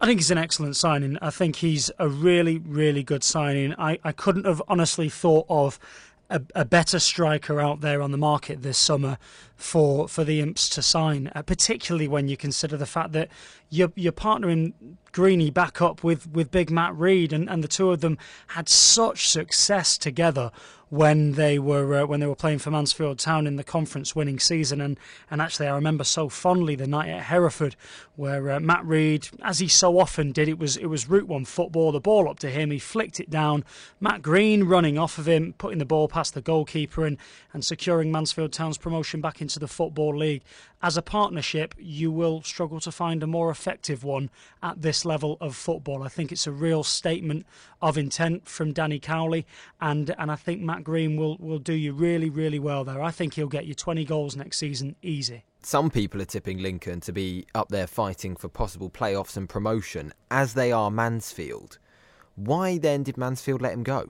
I think he's an excellent signing. I think he's a really, really good signing. I couldn't have honestly thought of a better striker out there on the market this summer for the Imps to sign, particularly when you consider the fact that you're partnering Greeny back up with big Matt Reed, and the two of them had such success together when they were playing for Mansfield Town in the conference winning season, and actually I remember so fondly the night at Hereford where Matt Reed, as he so often did, it was Route 1 football, the ball up to him, he flicked it down, Matt Green running off of him, putting the ball past the goalkeeper and securing Mansfield Town's promotion back into the Football League. As a partnership, you will struggle to find a more effective one at this level of football. I think it's a real statement of intent from Danny Cowley, and I think Matt Green will do you really, really well there. I think he'll get you 20 goals next season, easy. Some people are tipping Lincoln to be up there fighting for possible playoffs and promotion, as they are Mansfield. Why then did Mansfield let him go?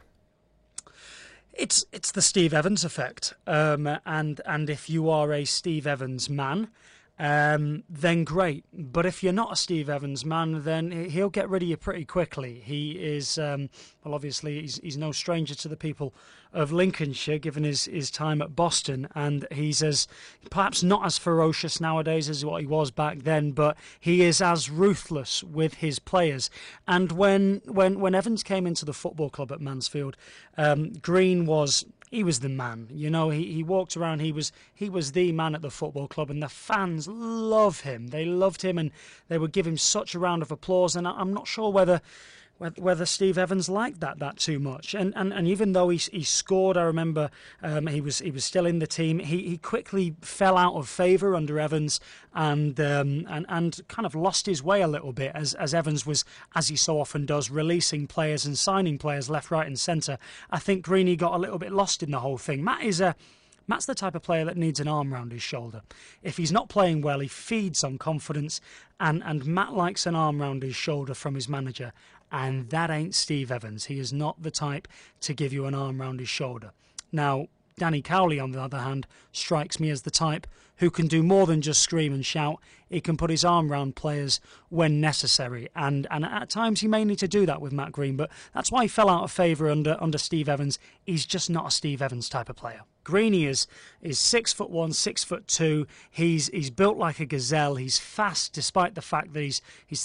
It's the Steve Evans effect, and if you are a Steve Evans man, then great. But if you're not a Steve Evans man, then he'll get rid of you pretty quickly. He is, obviously he's no stranger to the people of Lincolnshire, given his time at Boston, and he's perhaps not as ferocious nowadays as what he was back then, but he is as ruthless with his players. And when Evans came into the football club at Mansfield, Green was the man. You know, he walked around, he was the man at the football club, and the fans love him. They loved him, and they would give him such a round of applause, and I'm not sure whether Steve Evans liked that too much, and even though he scored, I remember he was still in the team. He quickly fell out of favour under Evans, and kind of lost his way a little bit as Evans was, as he so often does, releasing players and signing players left, right, and centre. I think Greeny got a little bit lost in the whole thing. Matt's the type of player that needs an arm round his shoulder. If he's not playing well, he feeds on confidence, and Matt likes an arm round his shoulder from his manager, and that ain't Steve Evans. He is not the type to give you an arm round his shoulder. Now, Danny Cowley, on the other hand, strikes me as the type who can do more than just scream and shout. He can put his arm round players when necessary, and at times he may need to do that with Matt Green, but that's why he fell out of favour under Steve Evans. He's just not a Steve Evans type of player. Greeny is 6'1", 6'2". He's built like a gazelle. He's fast, despite the fact that he's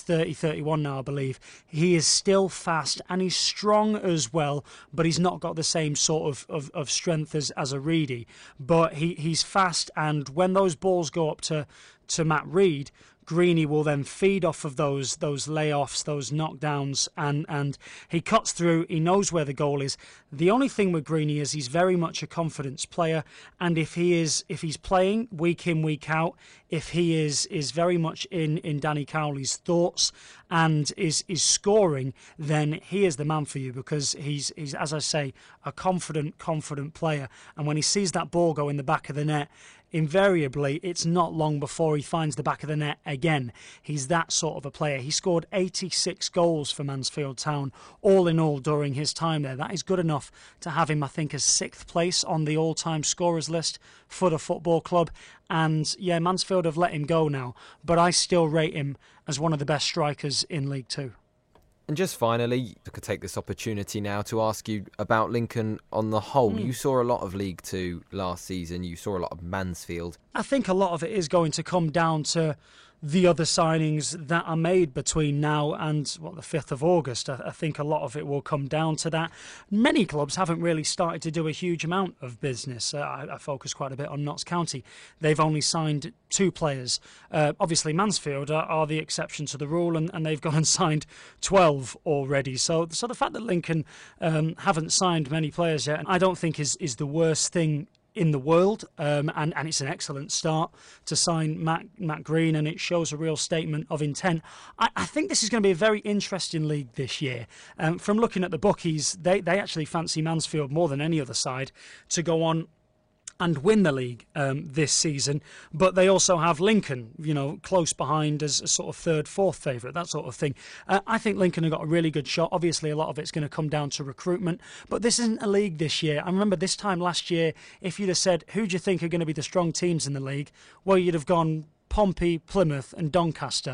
31 now, I believe. He is still fast, and he's strong as well, but he's not got the same sort of strength as a Reedy. But he's fast, and when those balls go up to Matt Reed, Greeny will then feed off of those layoffs, those knockdowns, and he cuts through. He knows where the goal is. The only thing with Greeny is he's very much a confidence player, and if he's playing week in, week out, if he is very much in Danny Cowley's thoughts and is scoring, then he is the man for you, because he's as I say, a confident player, and when he sees that ball go in the back of the net, invariably it's not long before he finds the back of the net again. He's that sort of a player. He scored 86 goals for Mansfield Town all in all during his time there. That is good enough to have him, I think, as 6th place on the all-time scorers list for the football club. And yeah, Mansfield have let him go now, but I still rate him as one of the best strikers in League Two. And just finally, I could take this opportunity now to ask you about Lincoln on the whole. You saw a lot of League Two last season. You saw a lot of Mansfield. I think a lot of it is going to come down to the other signings that are made between now and the 5th of August. I think a lot of it will come down to that. Many clubs haven't really started to do a huge amount of business. I focus quite a bit on Notts County. They've only signed 2 players. Obviously Mansfield are the exception to the rule, and they've gone and signed 12 already. So the fact that Lincoln haven't signed many players yet, I don't think is the worst thing in the world, and it's an excellent start to sign Matt Green, and it shows a real statement of intent. I think this is going to be a very interesting league this year. From looking at the bookies, they actually fancy Mansfield more than any other side to go on and win the league this season, but they also have Lincoln, close behind as a sort of 3rd, 4th favourite, that sort of thing. I think Lincoln have got a really good shot. Obviously, a lot of it's going to come down to recruitment, but this isn't a league this year. I remember this time last year, if you'd have said, who do you think are going to be the strong teams in the league? Well, you'd have gone Pompey, Plymouth and Doncaster,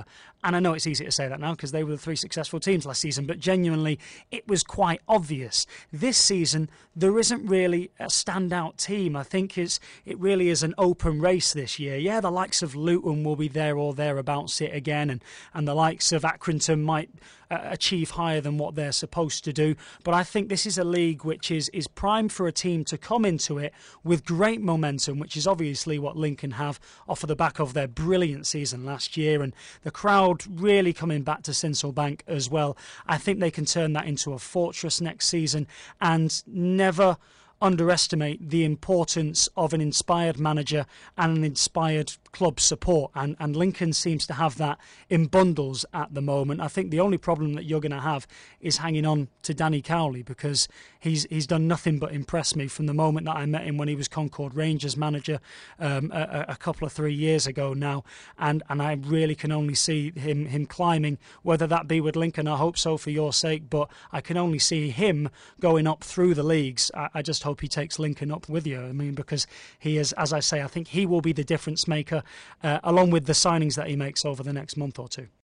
And I know it's easy to say that now because they were the 3 successful teams last season, but genuinely it was quite obvious. This season there isn't really a standout team. I think it really is an open race this year. Yeah, the likes of Luton will be there or thereabouts it again, and the likes of Accrington might achieve higher than what they're supposed to do. But I think this is a league which is primed for a team to come into it with great momentum, which is obviously what Lincoln have off of the back of their brilliant season last year, and the crowd really coming back to Sincil Bank as well. I think they can turn that into a fortress next season, and never underestimate the importance of an inspired manager and an inspired club support, and Lincoln seems to have that in bundles at the moment. I think the only problem that you're going to have is hanging on to Danny Cowley, because he's done nothing but impress me from the moment that I met him when he was Concord Rangers manager a couple of 3 years ago now, and I really can only see him climbing, whether that be with Lincoln. I hope so for your sake, but I can only see him going up through the leagues. I just hope he takes Lincoln up with you. I mean, because he is, as I say, I think he will be the difference maker, along with the signings that he makes over the next month or two.